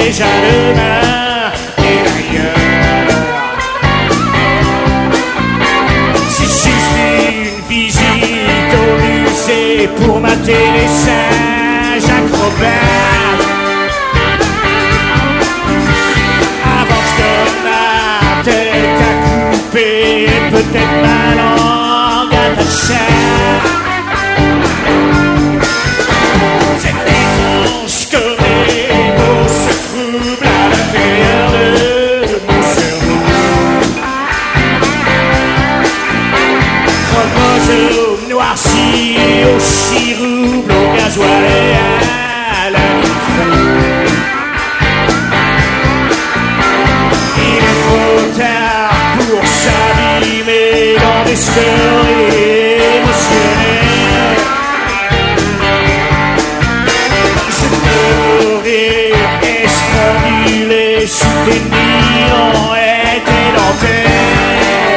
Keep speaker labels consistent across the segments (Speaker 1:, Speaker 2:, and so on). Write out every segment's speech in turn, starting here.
Speaker 1: déjà demain et d'ailleurs. C'est juste une visite au musée pour mater les singes acrobates. Avant que je donne ma tête à couper et peut-être ma langue à ta chair. C'est étrange que mes mots se troublent à l'intérieur de mon cerveau. Comme je noirci au chirouble, au gasoil et à la nitrate. Il est trop tard pour s'abîmer dans des stories émotionnelles. Je devrais estranguler sous tes nylons et tes dentelles.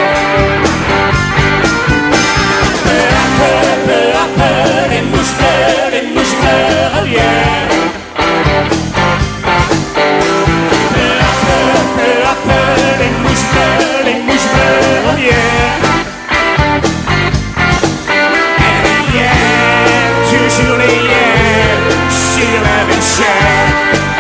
Speaker 1: Peu à peu, les mouches bleues reviennent. Peu à peu, les mouches bleues reviennent. Elles viennent, toujours les hyènes, sur la même chaîne.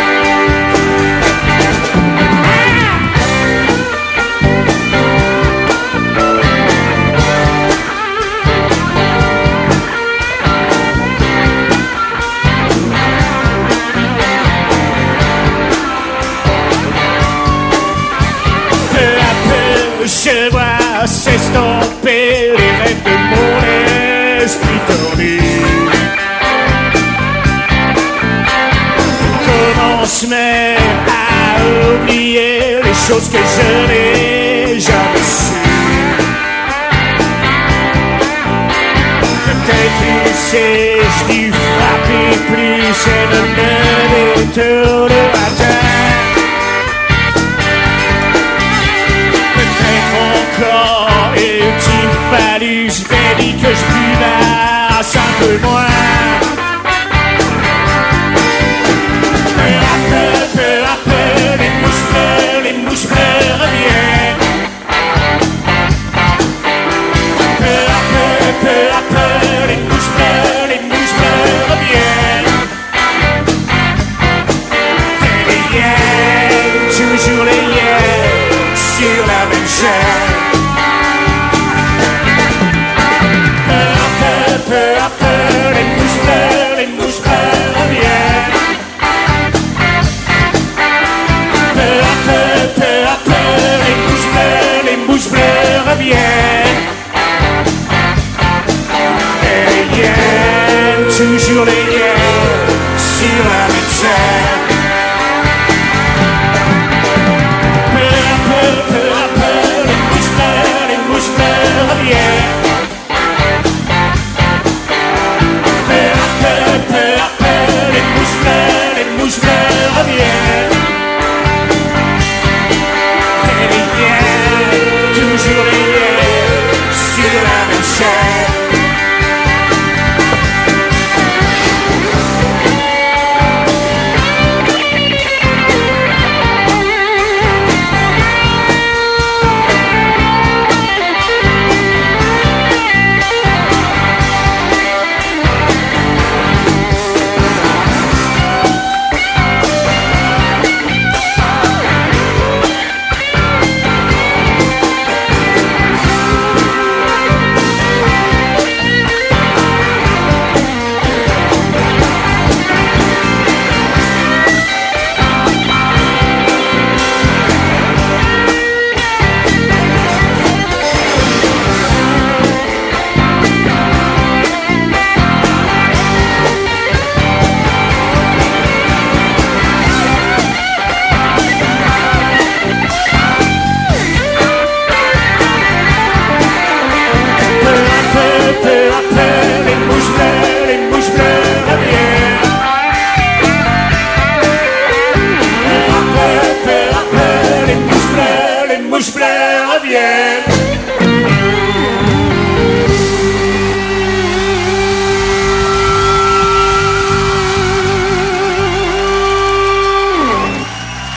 Speaker 1: Je vois s'estomper les rêves de mon esprit tordu. Je commence même à oublier les choses que je n'ai jamais su. Peut-être sais-je dû frapper plus et ne me détourner à terre. Encore et il fallu, je t'ai dit que je buvasse un peu moins.